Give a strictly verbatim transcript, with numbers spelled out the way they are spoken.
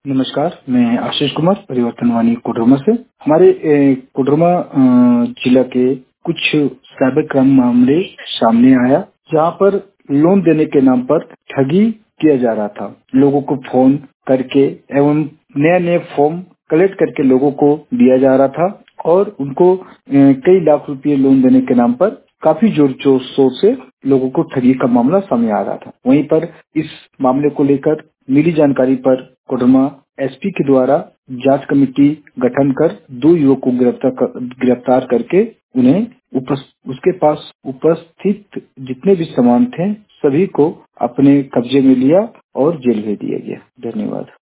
नमस्कार, मैं आशीष कुमार परिवर्तनवाणी कोडरमा से। हमारे ए, कोडरमा अ, जिला के कुछ साइबर क्राइम मामले सामने आया, जहां पर लोन देने के नाम पर ठगी किया जा रहा था। लोगों को फोन करके एवं नए नए फॉर्म कलेक्ट करके लोगों को दिया जा रहा था और उनको अ, कई लाख रुपए लोन देने के नाम पर काफी जोर शोर से लोगों को ठगी का मामला सामने आ रहा था। वहीं पर इस मामले को लेकर मिली जानकारी पर कोडरमा एसपी के द्वारा जांच कमेटी गठन कर दो युवकों को गिरफ्तार कर, गिरफ्तार करके उन्हें उपस, उसके पास उपस्थित जितने भी सामान थे सभी को अपने कब्जे में लिया और जेल भेज दिया गया। धन्यवाद।